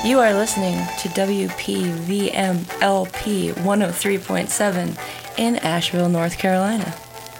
You are listening to WPVM-LP 103.7 in Asheville, North Carolina.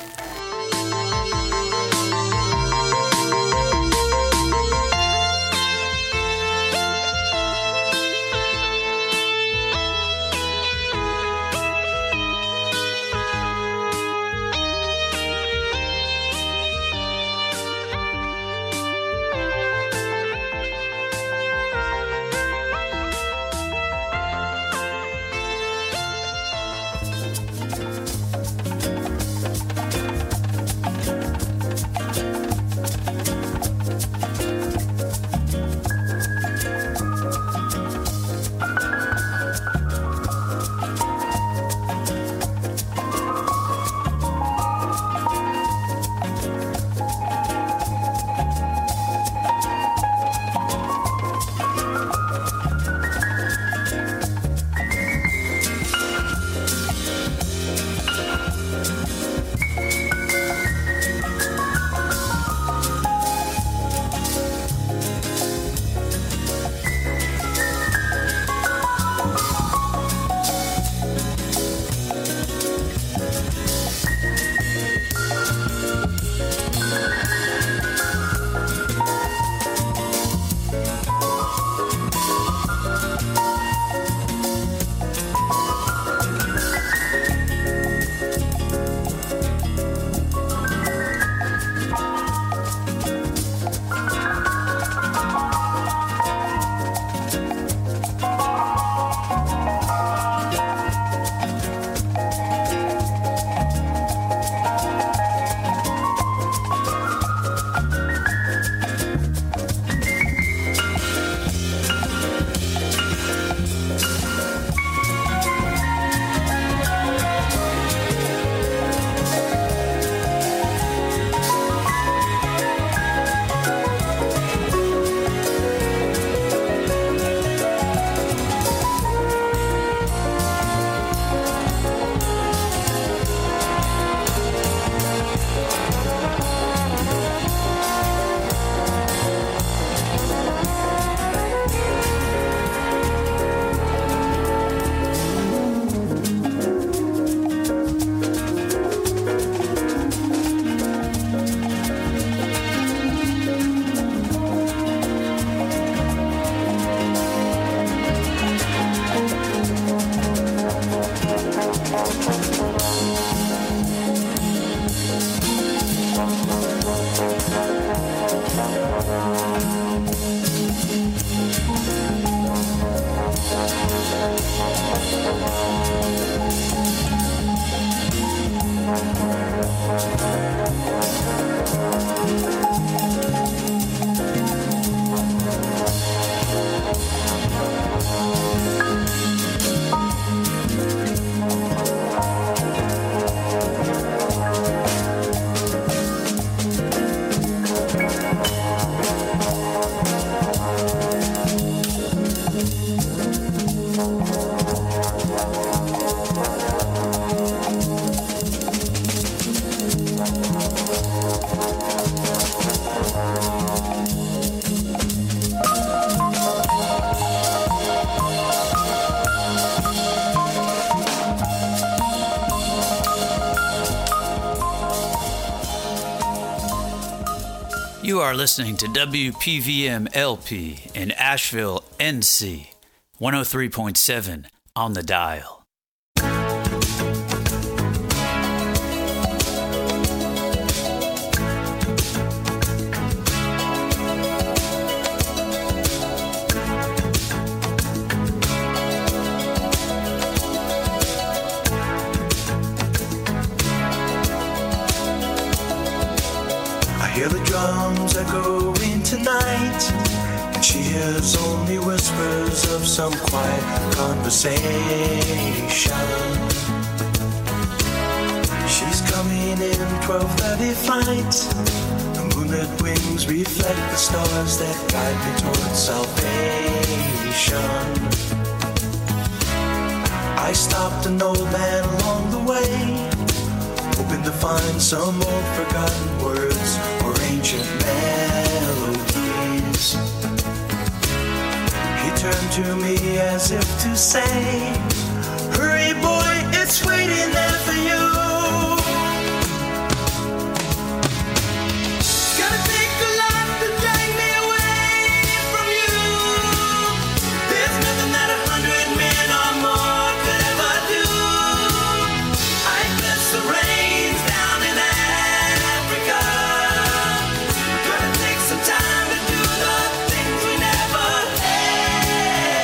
You are listening to WPVM-LP in Asheville, NC, 103.7 on the dial. Hear the drums echoing tonight, and she hears only whispers of some quiet conversation. She's coming in 12:30 flight. The moonlit wings reflect the stars that guide me towards salvation. I stopped an old man along the way, hoping to find some old forgotten words or ancient melodies. He turned to me as if to say, hurry boy, it's waiting there for you. It's gonna take a lot to drag me away from you. There's nothing that 100 men or more could ever do. I bless the rains down in Africa. Gonna take some time to do the things we never had.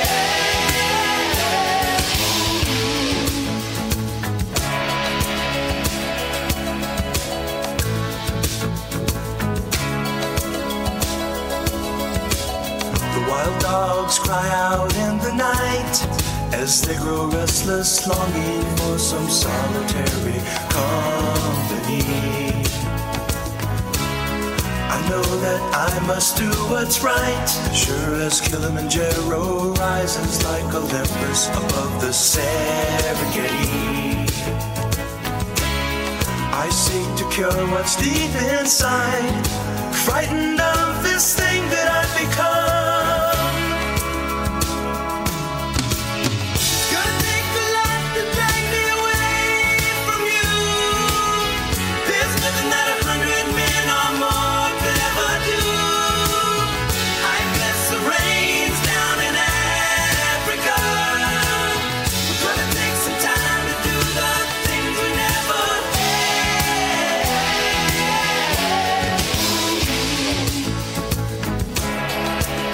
The wild dogs cry out in the night as they grow restless, longing for some solitary company. I know that I must do what's right, sure as Kilimanjaro rises like Olympus above the Serengeti. I seek to cure what's deep inside, frightened of this thing that I've become. Gonna take a lot to drag me away from you. There's nothing that 100 men or more could ever do. I bless the rains down in Africa. We're gonna take some time to do the things we never had.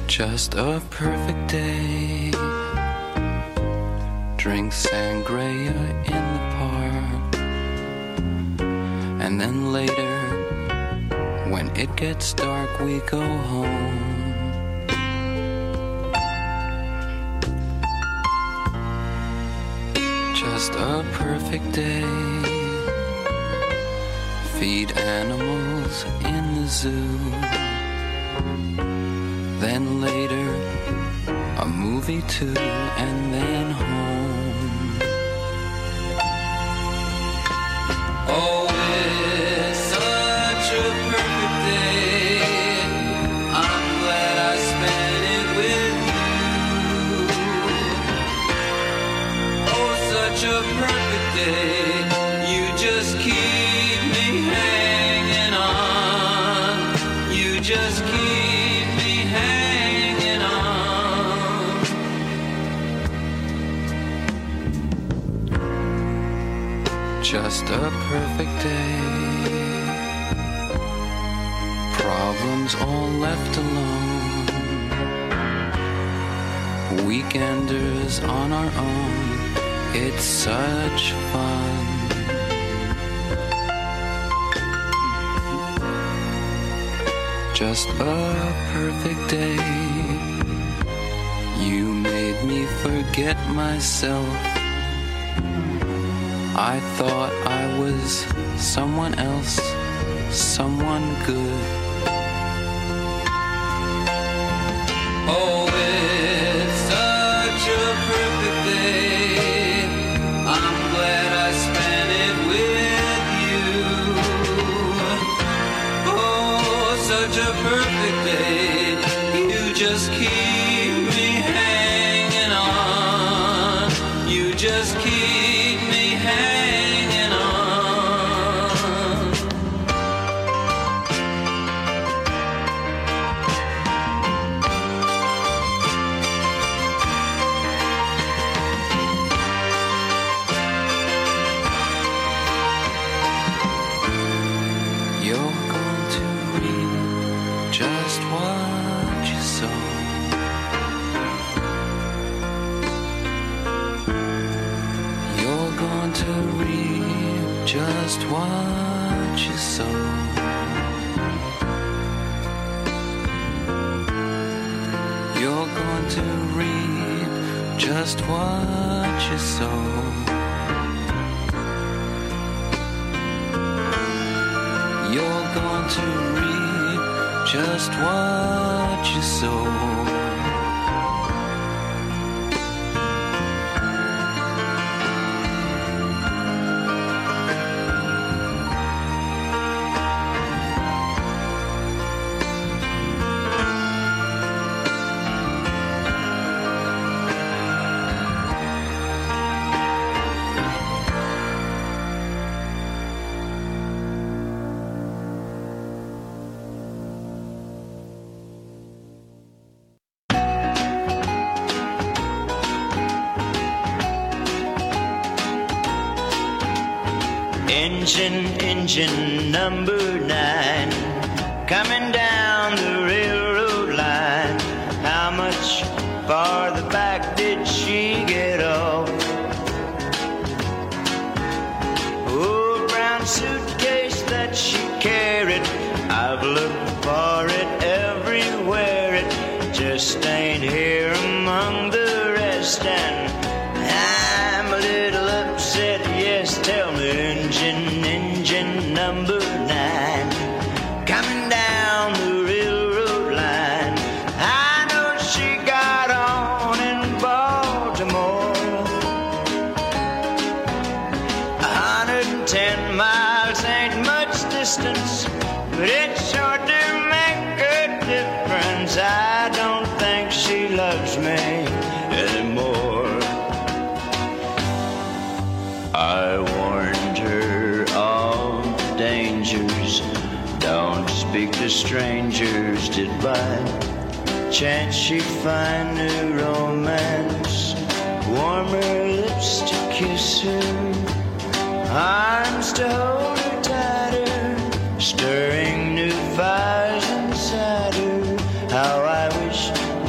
Just a perfect day. Drink sangria in the park. And then later, when it gets dark, we go home. Just a perfect day. Feed animals in the zoo. Then later, a movie too, and then home. Oh, it's such a perfect day. I'm glad I spent it with you. Oh, such a perfect day. You just keep me hanging on. You just keep just a perfect day. Problems all left alone. Weekenders on our own. It's such fun. Just a perfect day. You made me forget myself. I thought I was someone else, someone good. Oh, it's such a perfect day. I'm glad I spent it with you. Oh, such a perfect day. You just keep me hanging on. You just keep me hanging on. You're going to read just what you sow. You're going to reap just what you sow. You're going to reap just what you sow. You're going to reap just what you sow. Engine number 9, coming down the railroad line. How much farther back did she get off? Old brown suitcase that she carried, I've looked for it everywhere. It just ain't here among the rest, and I'm a little upset. Yes, tell me, engine number 9, coming down the railroad line. I know she got on in Baltimore. 110 miles ain't much distance, but it's sure to make a difference. I don't think she loves me anymore. I warned her of dangers. Don't speak to strangers. Did by chance she find new romance? Warm her lips to kiss her, arms to hold her tighter, stirring new fires inside her. How I wish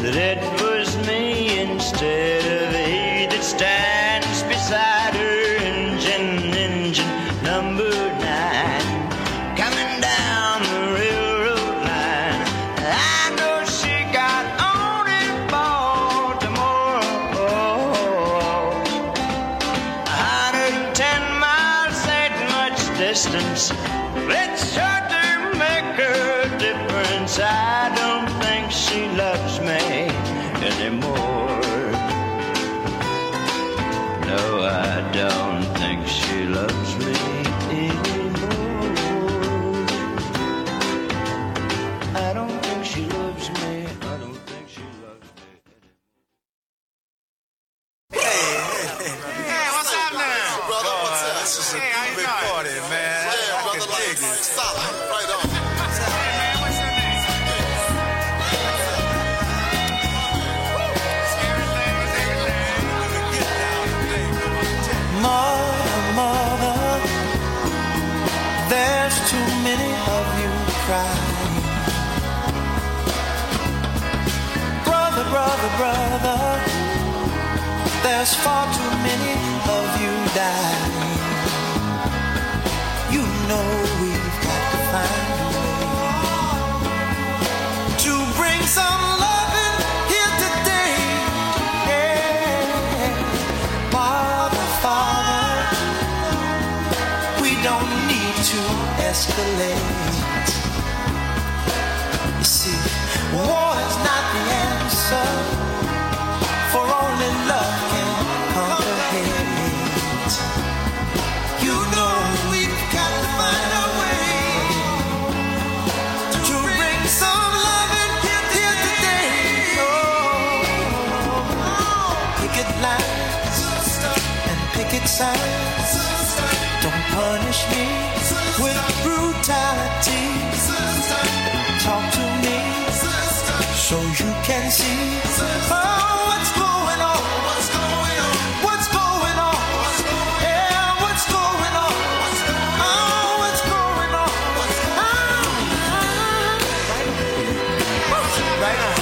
distance, but it sure do make a difference. I don't think she loves me anymore. No, I don't think she loves me anymore. I don't think she loves me. I don't think she loves me anymore. Hey, what's up now? Brother, what's up? This is a big party, man. Yeah, I brother, can dig it. solid. Right on. Hey, man, what's your name? Mother, there's too many of you crying. Brother, there's far too many of you dying. You know we've got to find a way to bring some loving here today. Yeah. Father, we don't need to escalate. You see, war is not the answer, for only love can conquer hate. You know we've got to find a way to bring some loving here today. Oh, picket lines and picket signs. Don't punish me with brutality. Talk to me so you can see what's going on. What's going on? What's going on? Yeah, what's going on? Oh, what's going on? Right on.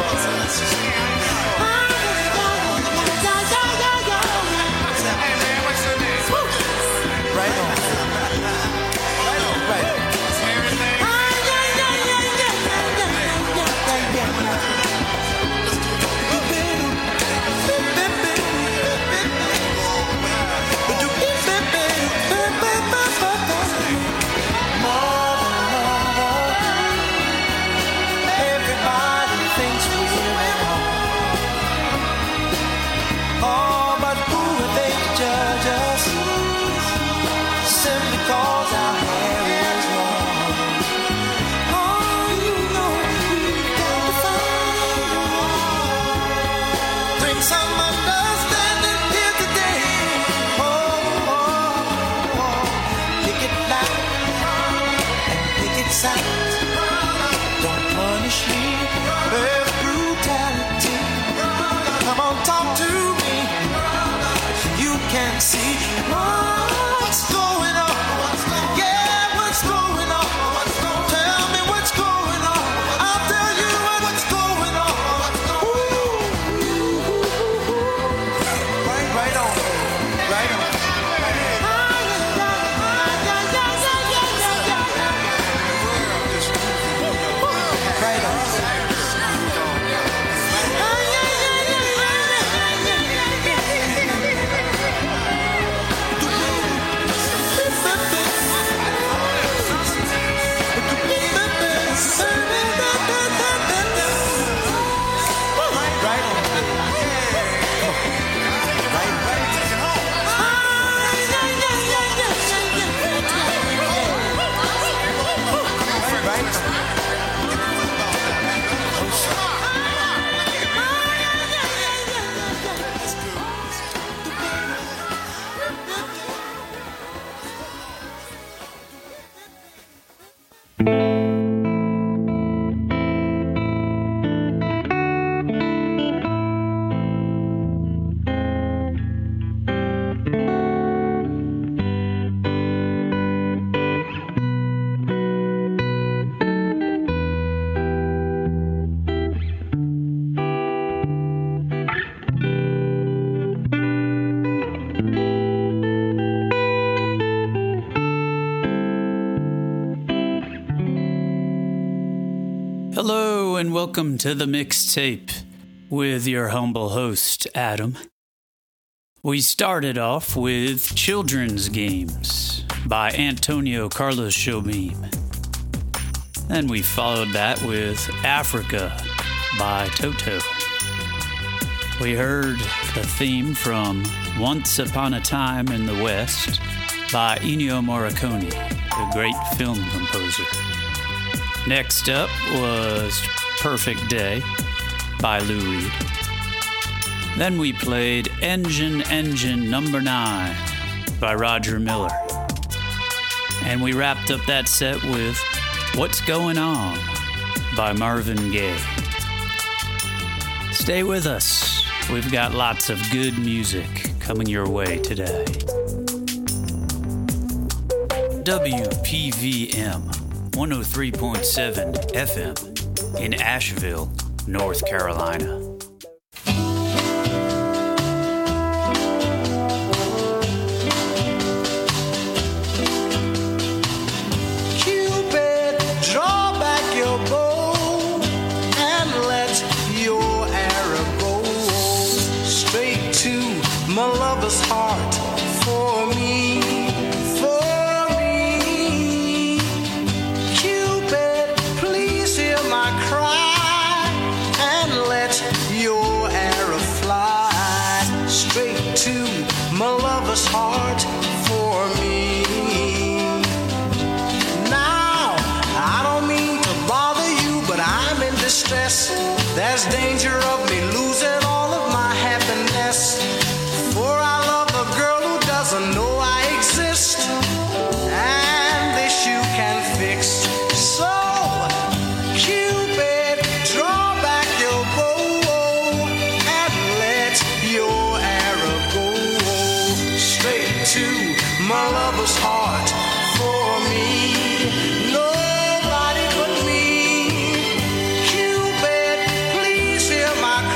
Hey, man, what's your name? Right on. Right on. Everything. Everybody thinks we're at home. Oh, but who are they to judge us? Simply cause our hair is long. Oh, you know we've got to find bring some understanding here today. Pick it loud and pick it sound. Don't punish me with brutality. Come on, talk to me. You can see what's going on. Yeah, what's going on? Tell me what's going on. I'll tell you what's going on. Right on. Right on. Right on. Hello and welcome to the mixtape with your humble host, Adam. We started off with children's games by Antonio Carlos Jobim. Then we followed that with Africa by Toto. We heard the theme from Once Upon a Time in the West by Ennio Morricone, the great film composer. Next up was Perfect Day by Lou Reed. Then we played Engine Engine Number 9 by Roger Miller. And we wrapped up that set with What's Going On by Marvin Gaye. Stay with us. We've got lots of good music coming your way today. WPVM 103.7 FM in Asheville, North Carolina. Cupid, draw back your bow and let your arrow go straight to my lover's heart for me, for me. Cupid, please hear my cry and let your arrow fly straight to my lover's heart for me. Now, I don't mean to bother you, but I'm in distress. There's danger of me losing all of my happiness. For I love a girl who doesn't know I exist, and this you can fix. So, Cupid, draw back your bow and let your arrow go straight to my lover's heart for me. Nobody but me. Cupid, please hear my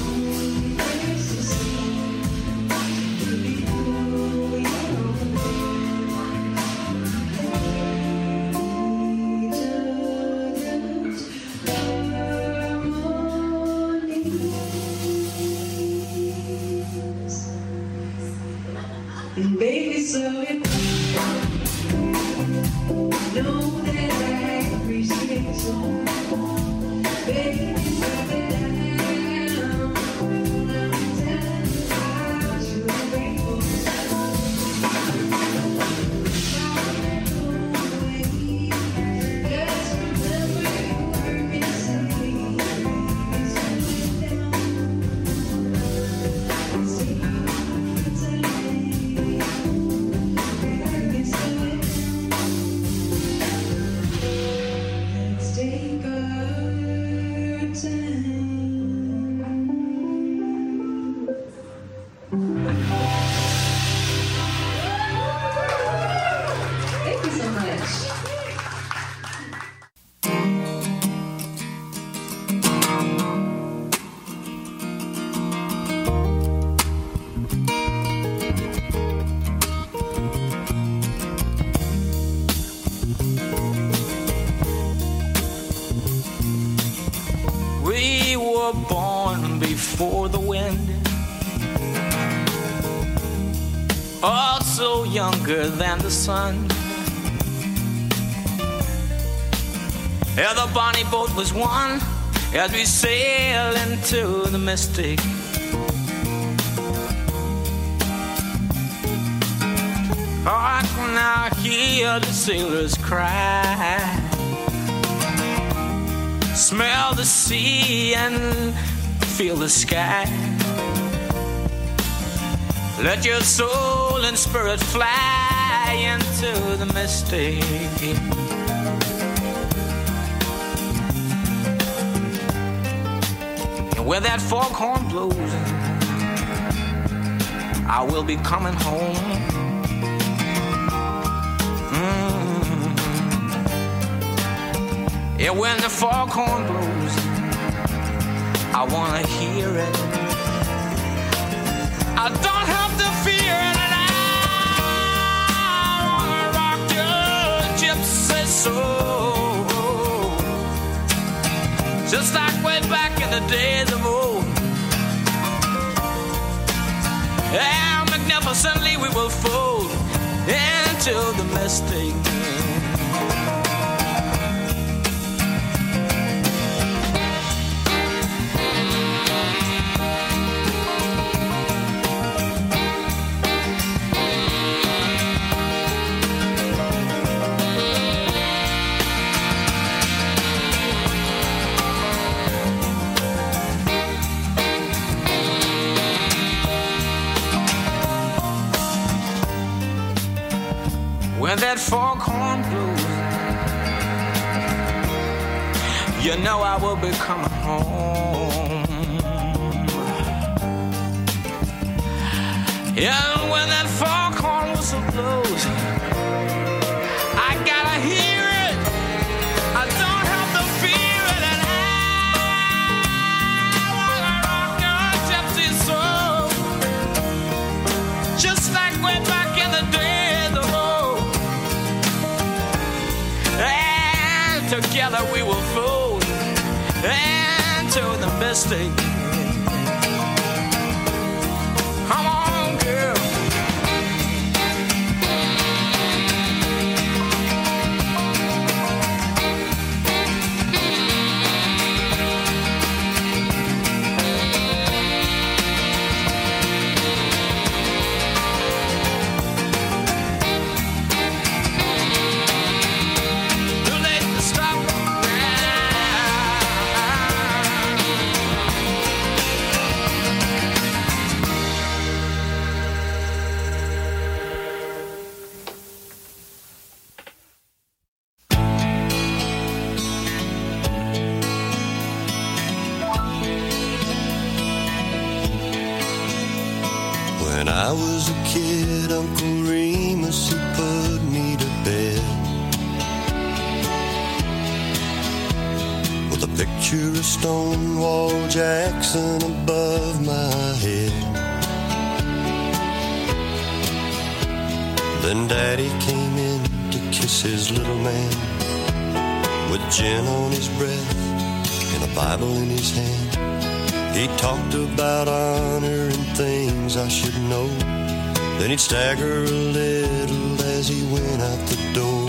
Baby, so it know that I appreciate you. Baby, so it down. I'm telling you how you're grateful. Just remember you heard me say, thank you so much. We were born before the wind, also younger than the sun. Yeah, the bonnie boat was one as we sail into the mystic. Oh, I can now hear the sailors cry, smell the sea and feel the sky. Let your soul and spirit fly into the mystic. And where that foghorn blows, I will be coming home. Yeah, when the foghorn blows, I wanna hear it. I don't have to fear it, and I wanna rock your gypsy soul, just like way back in the days of old. And magnificently we will fold into the mystic. When that foghorn blows, you know I will be coming home. Yeah, when that foghorn whistle blows, I gotta hear it. I don't have to fear it, and I wanna rock your gypsy soul, just like way back in the days of old. And together we will fold into the mystic. Come on, girl. Too late to stop now. When I was a kid, Uncle Remus, he put me to bed with a picture a Stonewall Jackson above my head. Then Daddy came in to kiss his little man, with gin on his breath and a Bible in his hand. He talked about honor and things I should know. Then he'd stagger a little as he went out the door.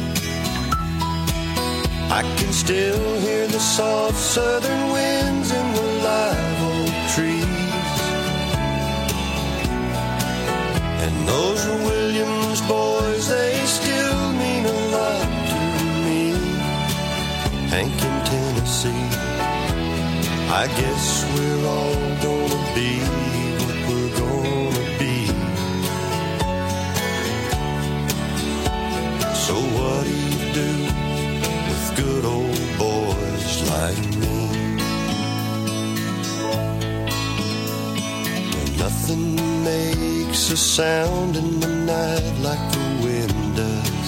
I can still hear the soft southern winds in the live oak trees, and those Williams boys, they still mean a lot to me. Hank in Tennessee, I guess we're all gonna be what we're gonna be. So what do you do with good old boys like me? When nothing makes a sound in the night like the wind does,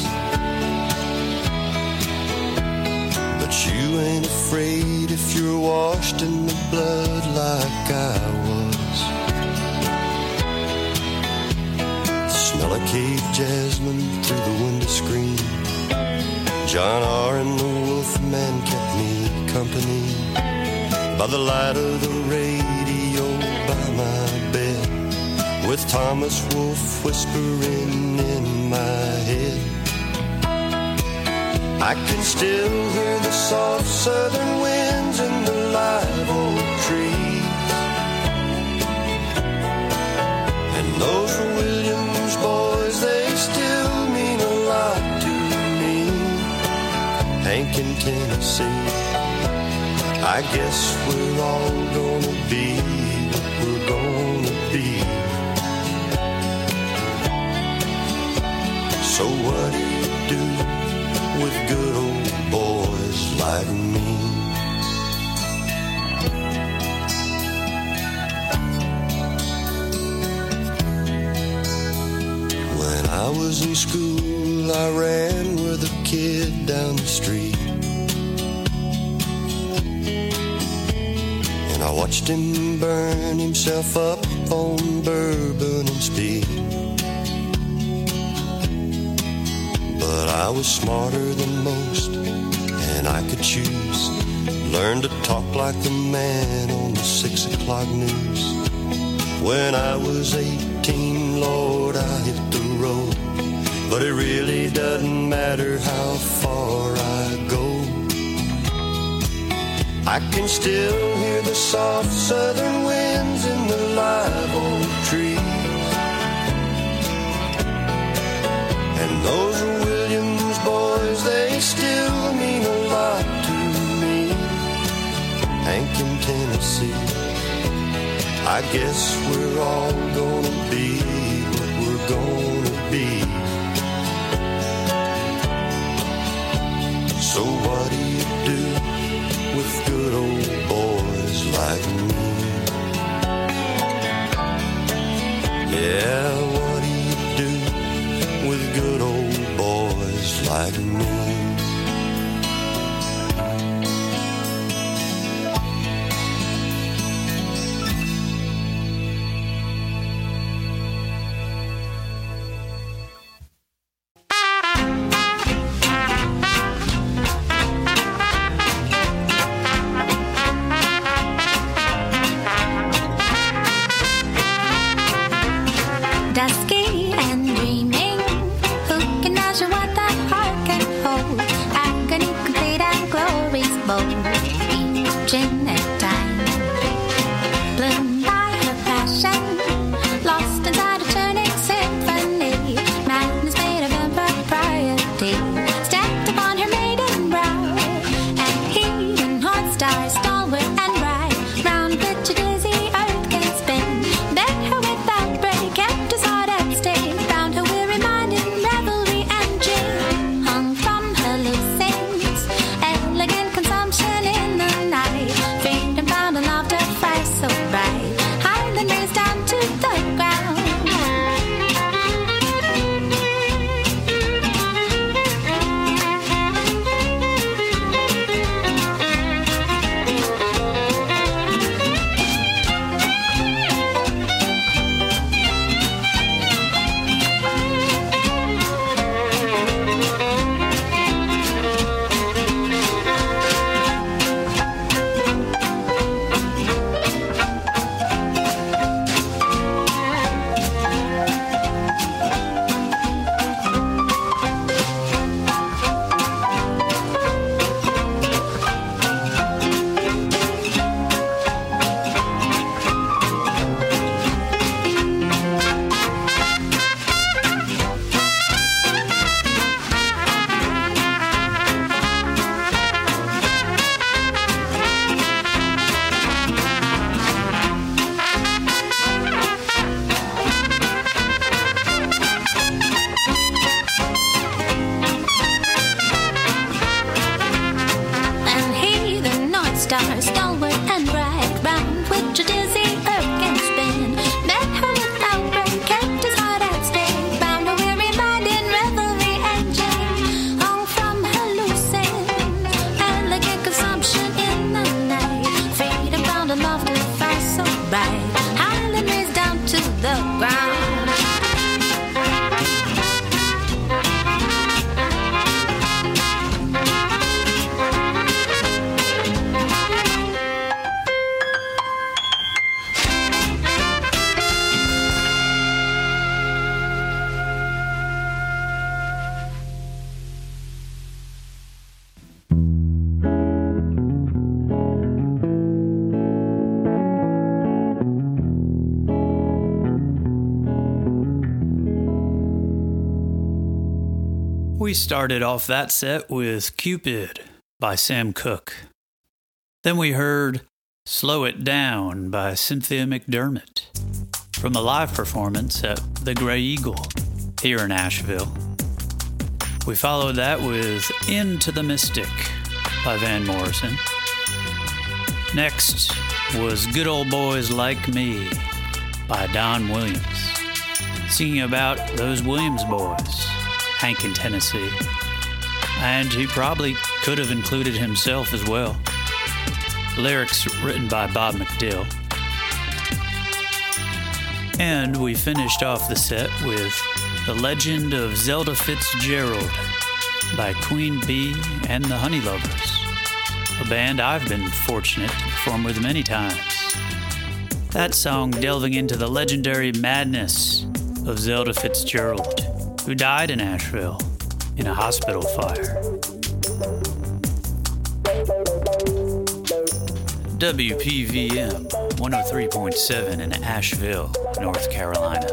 but you ain't afraid if you're washed in the blood like I was. The smell of cave jasmine through the window screen, John R. and the Wolfman kept me company. By the light of the radio by my bed, with Thomas Wolfe whispering in my head. I can still hear the soft southern winds in the live oak trees, and those Williams boys, they still mean a lot to me. Hank in Tennessee, I guess we're all gonna be what we're gonna be. So what do you do with good old boys like me? When I was in school, I ran with a kid down the street, and I watched him burn himself up on bourbon and speed. But I was smarter than most, and I could choose. Learn to talk like the man on the 6 o'clock news. When I was 18, Lord, I hit the road, but it really doesn't matter how far I go. I can still hear the soft southern winds in the live oak trees, and those Williams boys, they still mean a lot to me. Hank in Tennessee, I guess we're all gonna be what we're gonna be. So what do you do with good old boys like me? Yeah, what do you do with good old boys like me? Dusky and dreaming, who can measure what the heart can hold? Agony complete and glory's bold, each in their time. Bloomed by her passion, lost inside a turning symphony. Madness made of impropriety, stepped upon her maiden brow. And Eden hot stars, stalwart and bright, round which a dizzy earth can spin. Bent her without break, kept us hard at stay, found her weary mind in revelry and gin. Hung from her loose ends, elegant consumption in the night. We started off that set with Cupid by Sam Cooke. Then we heard Slow It Down by Cynthia McDermott from a live performance at the Grey Eagle here in Asheville. We followed that with Into the Mystic by Van Morrison. Next was Good Old Boys Like Me by Don Williams, singing about those Williams boys, Hank in Tennessee. And he probably could have included himself as well. Lyrics written by Bob McDill. And we finished off the set with The Legend of Zelda Fitzgerald by Queen Bee and the Honey Lovers, a band I've been fortunate to perform with many times. That song delving into the legendary madness of Zelda Fitzgerald, who died in Asheville in a hospital fire. WPVM 103.7 in Asheville, North Carolina.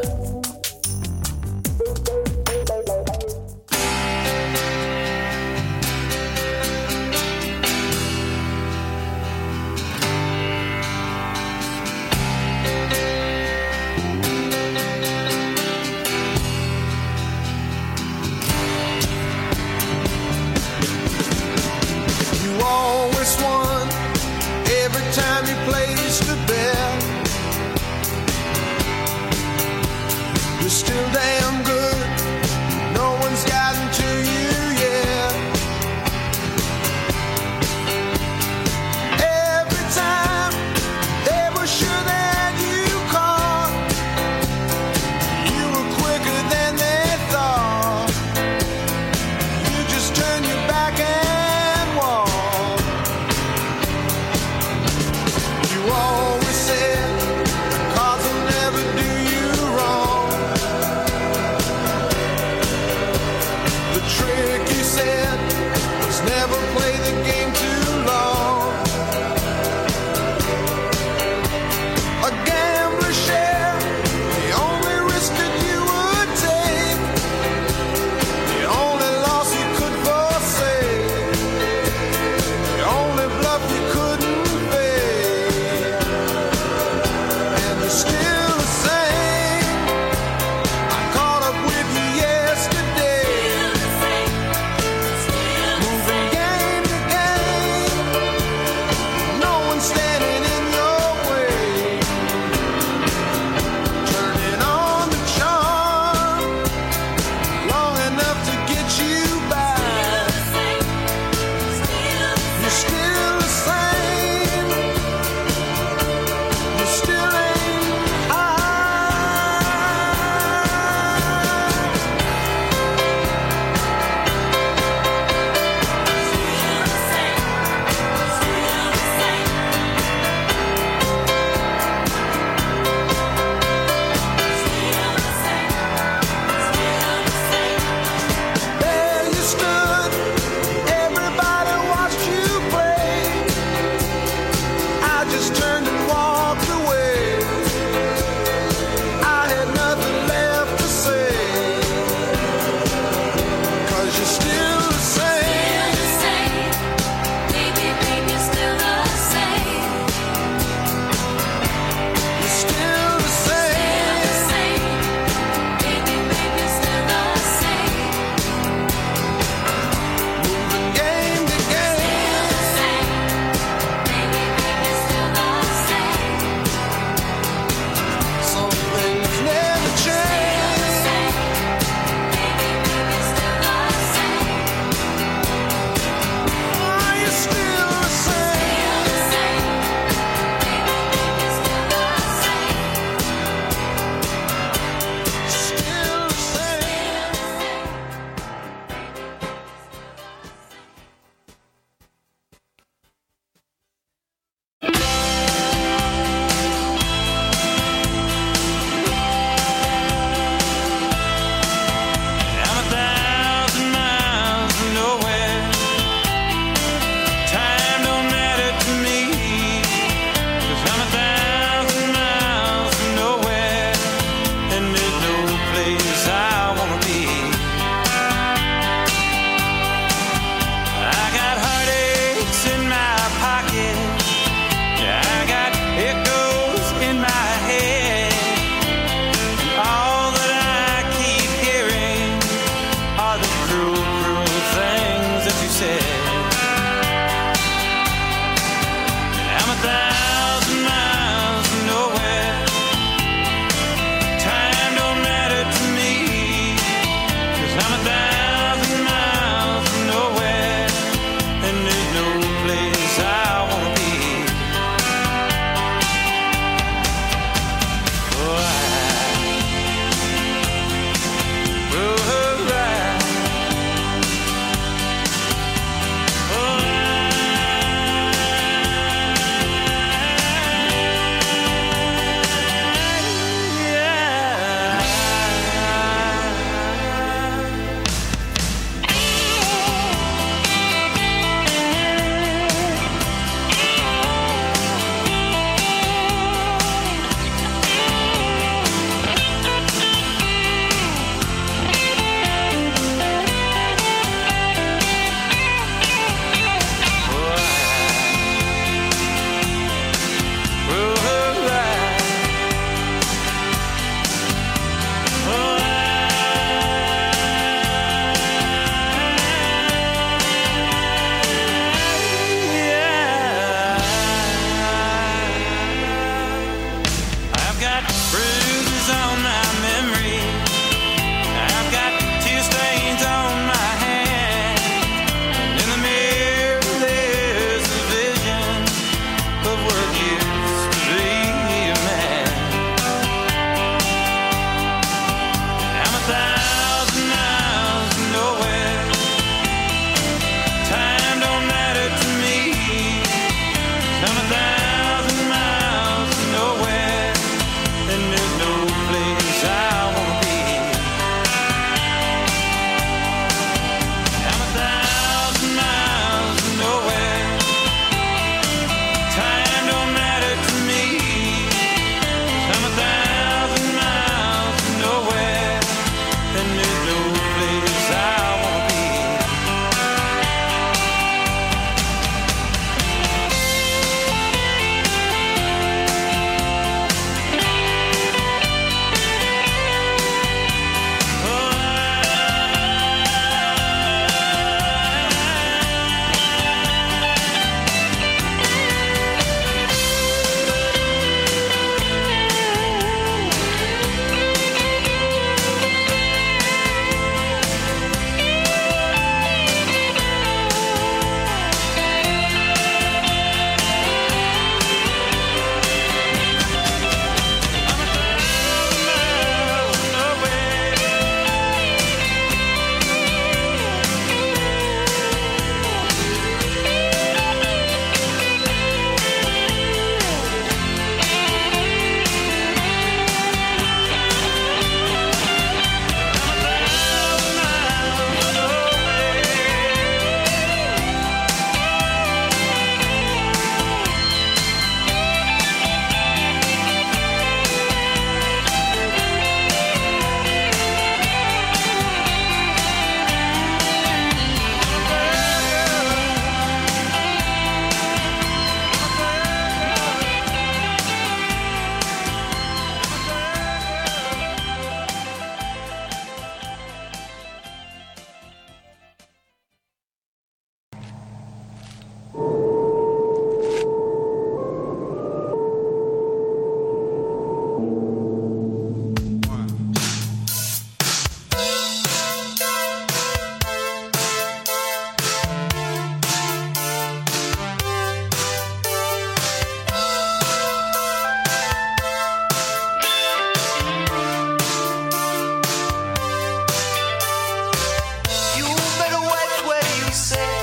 You better watch what you say.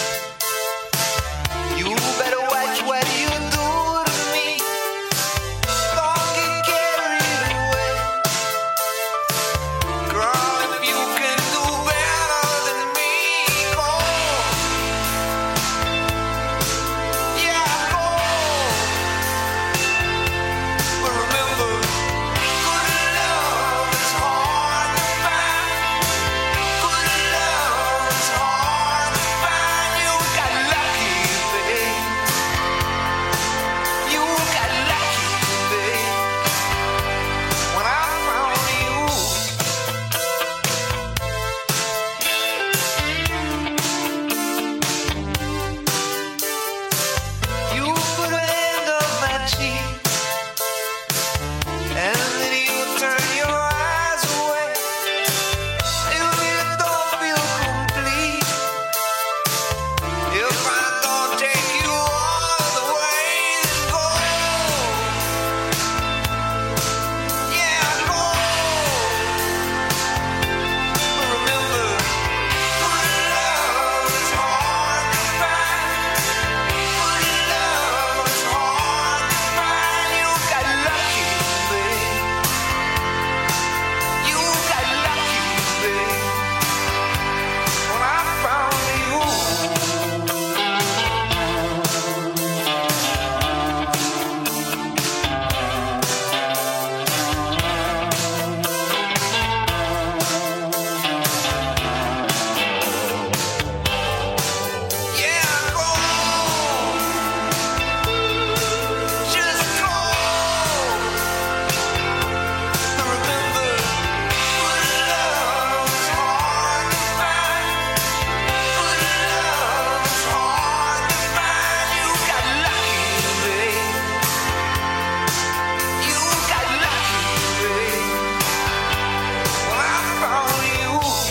You better watch what you do to me. Don't get carried away. Girl, if you can do better than me, go. Yeah, go. But remember, good love is hard to find. Good love is hard to find. You got lucky, babe. You got lucky, babe. When I found you. You put a hand on my cheek, and then you turn your eyes away. If it don't feel complete, if I don't take you all the way, then go. Yeah, go. But remember, good love is hard to find. Good love is hard to find. You got lucky, babe. You got lucky, babe. When I found you. Yeah, go. Just go. Remember, good love is hard to find. Good love is hard to find. You got lucky, babe. You got lucky, babe. When I found you.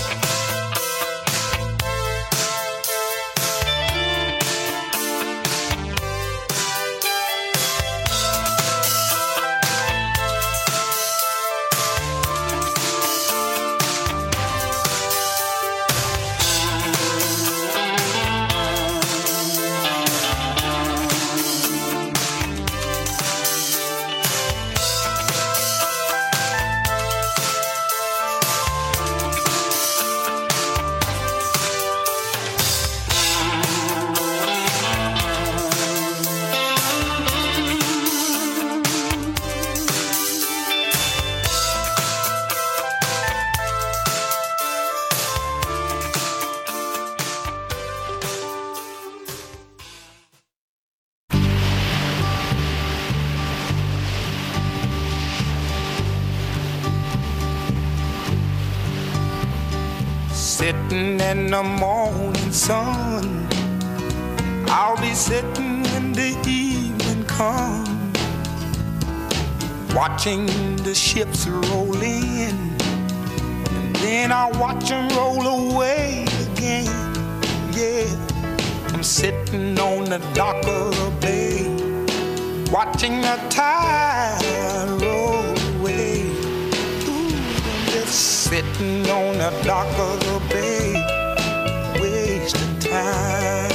Sitting in the morning sun, I'll be sitting when the evening comes, watching the ships roll in, and then I'll watch them roll away again. Yeah, I'm sitting on the dock of the bay, watching the tide roll away. Ooh, I'm just sitting on the dock of the bay, wasting time.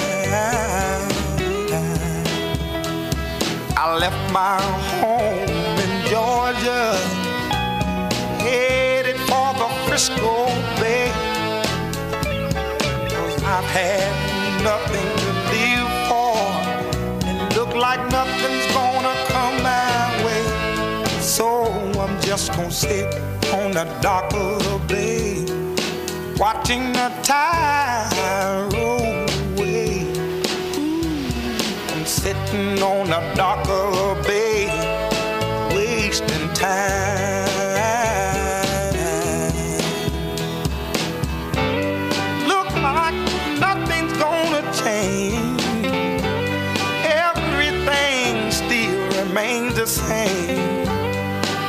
I left my home in Georgia, headed for the Frisco Bay, 'cause I've had nothing to live for, and look like nothing's gonna come my way. So I'm just gonna sit on the dock of the bay, watching the tide roll away. Ooh, I'm sitting on the dock of the bay, wasting time. Look like nothing's gonna change, everything still remains the same.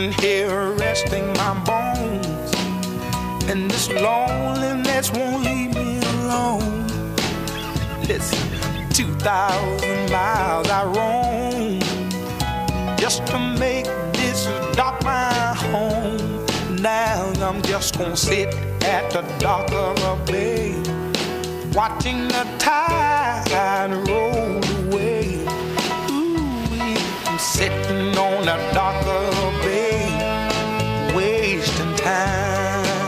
sitting here resting my bones, and this loneliness won't leave me alone. Listen, 2,000 miles I roam just to make this dock my home. Now I'm just gonna sit at the dock of a bay, watching the tide roll away. Ooh, I'm sitting on the dock of a bay, wasting time.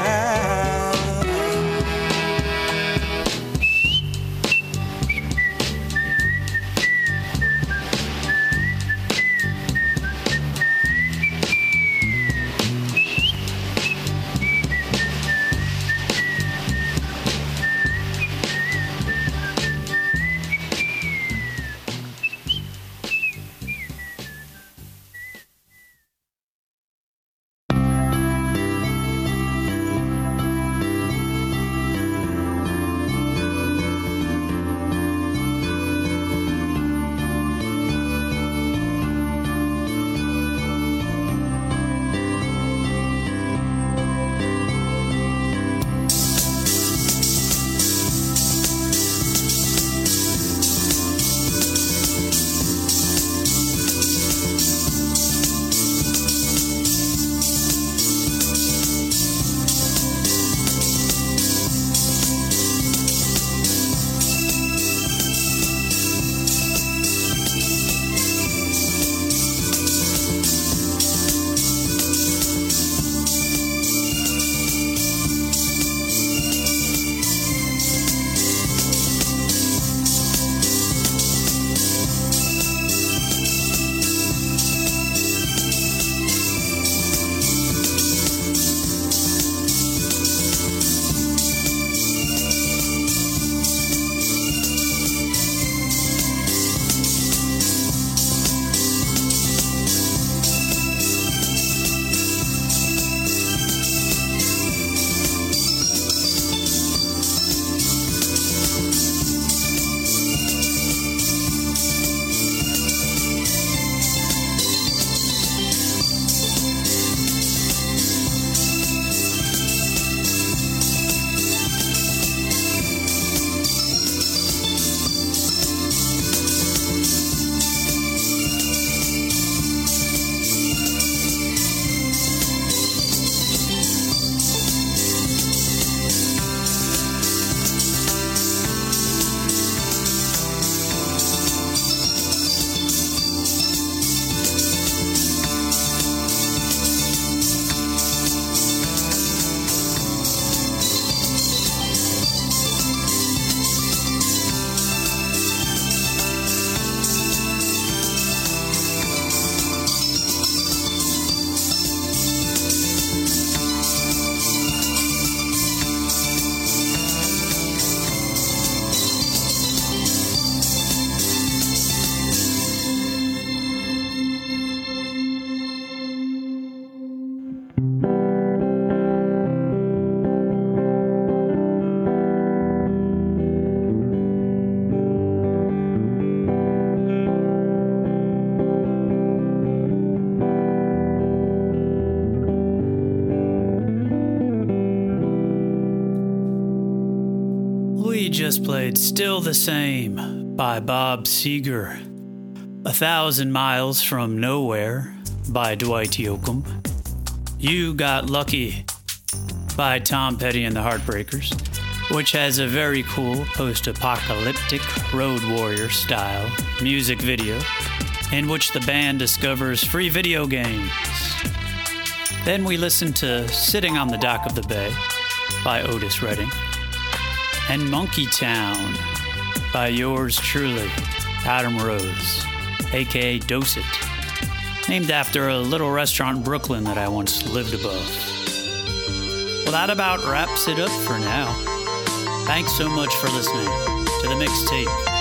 We just played Still the Same by Bob Seger, 1,000 Miles from Nowhere by Dwight Yoakam, You Got Lucky by Tom Petty and the Heartbreakers, which has a very cool post-apocalyptic Road Warrior style music video in which the band discovers free video games. Then we listened to Sitting on the Dock of the Bay by Otis Redding, and Monkey Town by yours truly, Adam Rose, aka Dose It, named after a little restaurant in Brooklyn that I once lived above. Well, that about wraps it up for now. Thanks so much for listening to the mixtape